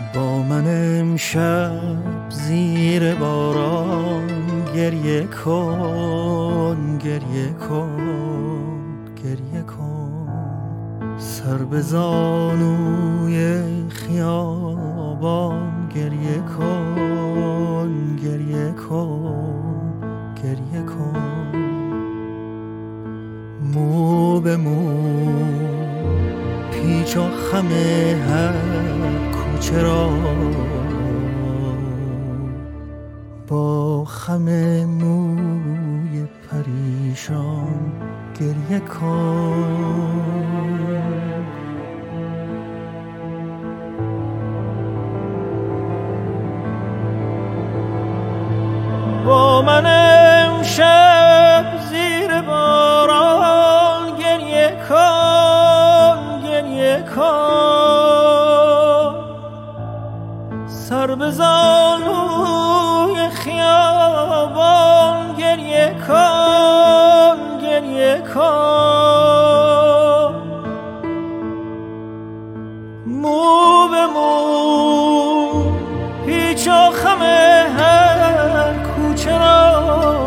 با من امشب زیر باران گریه کن، گریه کن، گریه کن. سر به زانوی خیابان گریه کن، گریه کن، گریه کن. مو به مو پیچ و خم هر کوچه را با خم موی پریشان گریه کن. با من امشب زیر باران گریه کن، گریه کن. سر به زانوی خیابان گریه کن، گریه کن. مو به مو پیچ و خم هر کوچه را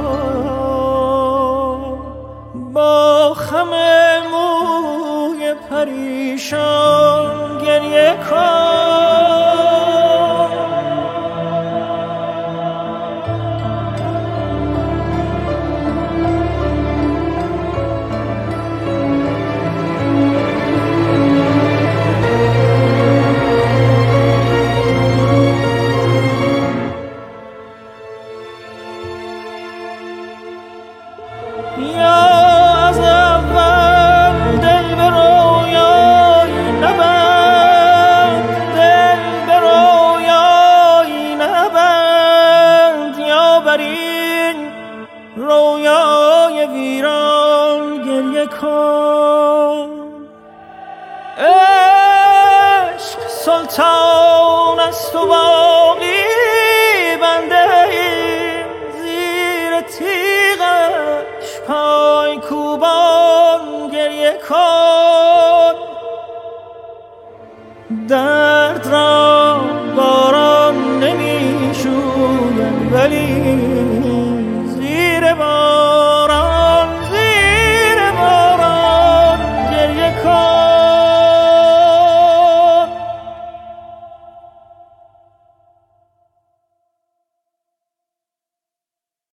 با خم موی پریشان گریه کن. یا از اول دل به رویایی نبند، دل به رویایی نبند. یا بر این رویای ویران گریه کن. عشق سلطان است و باقی بنده زیر تیغش پای کوبان گریه کن. درد را باران نمی شوید ولی